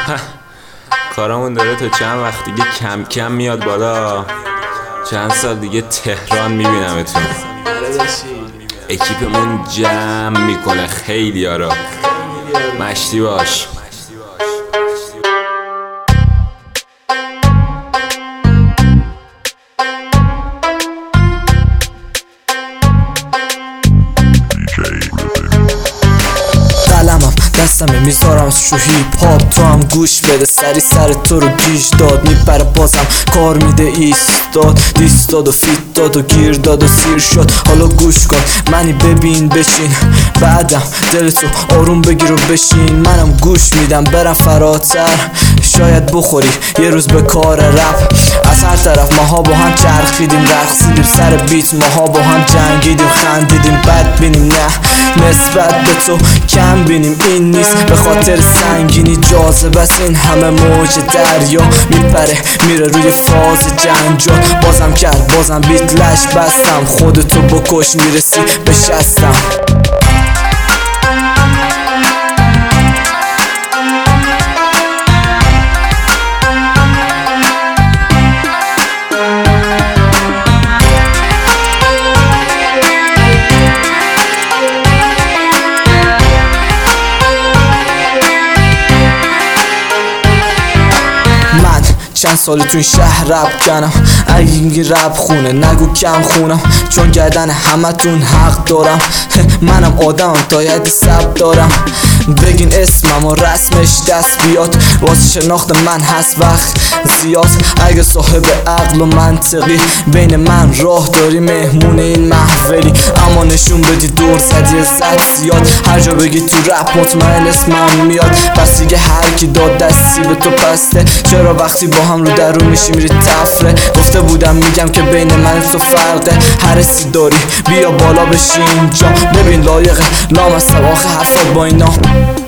کارمون داره تا چند وقت دیگه کم کم میاد بالا. چند سال دیگه تهران میبینمتون. اکیپمون جمع میکنه خیلی ها را. مشتی باش. قلمم دستمه میذارم شو هیپ هاپ، تو هم گوش بده. سری سر تو رو گیش داد میپره بازم کار میده ایستاد. دیستاد و فیت داد و گیر داد و سیر شد. حالا گوش کن منی ببین بشین، بعدم دلتو آروم بگیر و بشین. منم گوش میدم برم فراتر، شاید بخوری یه روز به کار رپ. از هر طرف ماها با هم چرخیدیم، رقصیدیم سر بیت، ماها با هم جنگیدیم، خندیدیم بد بینیم نه نسبت به تو کم بینیم. این نیست به خاطر سنگینی جاذبه است، این همه موج دریا میپره میره روی فاز جنجال. بازم کرد بازم بیت لش بستم، خودتو بکش میرسی به شستم. چند سال تو این شهر رپ کنم، اگه این رپ خونه نگو کم خونم، چون گردن همه تون حق دارم. منم آدمم تا یدی سب دارم، بگین اسمم و رسمش دست بیاد. واسه شناخت من هست وقت زیاد، اگه صاحب عقل و منطقی بین من راه داری مهمون این محفلی. اما نشون بدی دور زدی عزت زیاد، هر جا بگی تو رپ مطمئن اسمم میاد. پس دیگه هر کی داد دستی به تو پسته، چرا وقتی با هم رو درون میشی میری تفره. گفته بودم میگم که بین من تو فرقه، هر سی داری بیا بالا بشین اینجا. ببین لایقه لام هستم آخه حرفات با اینا.